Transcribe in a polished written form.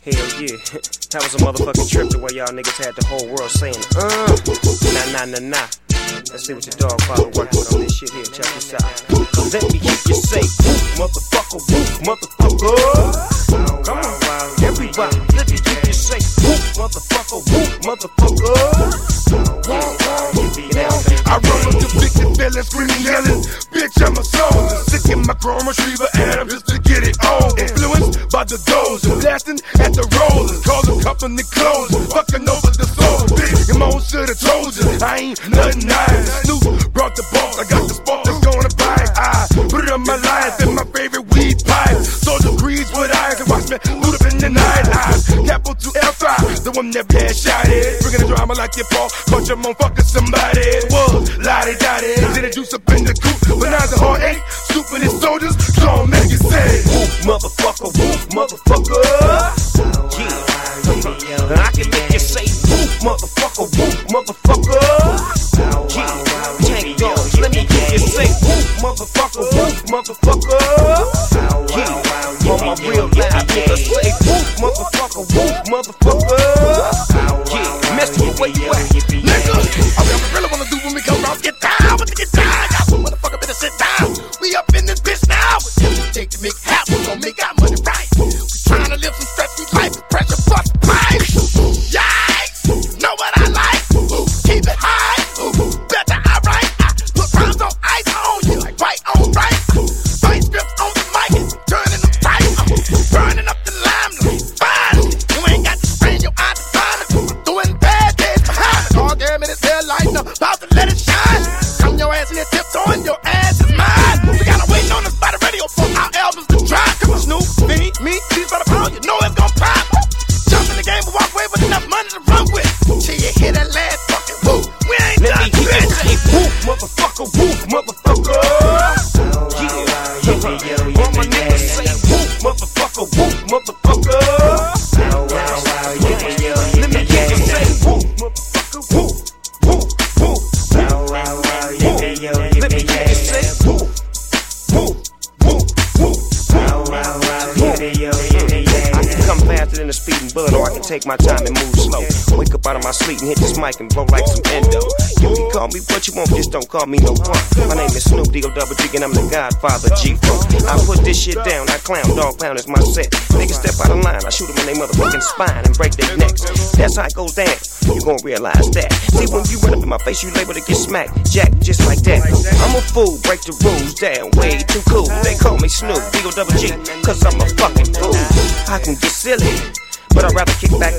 Hell yeah, that was a motherfucking trip the way y'all niggas had the whole world saying, nah. Let's see what your dog father working with on this shit here, check this out. Cause let me hear you say, motherfucker, motherfucker. Come on, everybody, let me hear you say, motherfucker, I roll up the big fellas screaming, yelling, bitch, I'm a soldier. Sick in my chrome retriever, and I'm just to get it on. Influenced by the dozer, blasting at the rollers, calling company closers, fucking over the soul. Bitch, your mom shoulda told you, I ain't nothing nice. Snoop brought the boss, I got the spark that's gonna bite. I put it on my life and my favorite weed pipe. Soldier breeze with eyes and watch me boot up in the night. Capital to L5, the one that bad shot it. Bringing the drama like your fault, caught your mom fucking somebody. Was lottie-dottie, then the juice up in the coop. But now the heart ain't stupid as soldiers, so I'll make it say, motherfucker. Yeah, and I can make you say, motherfucker. Yeah, tank dogs, let me hear you say, motherfucker. Yeah, on my real life, nigga say, motherfucker. Yeah, Mister, where you at? nigga, all I really wanna do when we come round, get down with the guitar. Y'all motherfucker better sit down. We up in this bitch now. Take the make happen, we gon' make our money right. We tryna live some stress-free life, pressure fuck pipe. Yikes, know what I like? Keep it high, better I write. I put rhymes on ice on you, like right on right. Fight scripts on the mic, turning them tight. Burning up the limelight, finally. You ain't got to strain your eye to find it. Doing bad days behind it. All damn in his headlight, no, about to let it shine. Come your ass in your tips on your ass is mine. We gotta wait on us by the radio for our albums to drop. Come on, Snoop, me, these by the pound, you know it's gon' pop. Jump in the game but walk away with enough money to run with. Till you hear that last fucking whoop. We ain't Let done, me hear you bitch. say, motherfucker. Yeah, all my niggas say, motherfucker. Let me hear you say, motherfucker. Let me hear you say, I can come faster than a speeding bullet, or I can take my time and move slow. Wake up out of my sleep and hit this mic and blow like some endo. You can call me what you want, just don't call me no punk. My name is Snoop D-O-double-G and I'm the Godfather G-Funk. I put this shit down, I clown, dog pound is my set. Niggas step out of line, I shoot them in their motherfucking spine and break their necks. That's how it goes down, you gon' realize that. See, when you run up in my face, you liable to get smacked. Jack, just like that. I'm a fool, break the rules down, way too cool. They call me Snoop D-O-double-G, cause I'm a fucking fool. I can get silly, but I'd rather kick back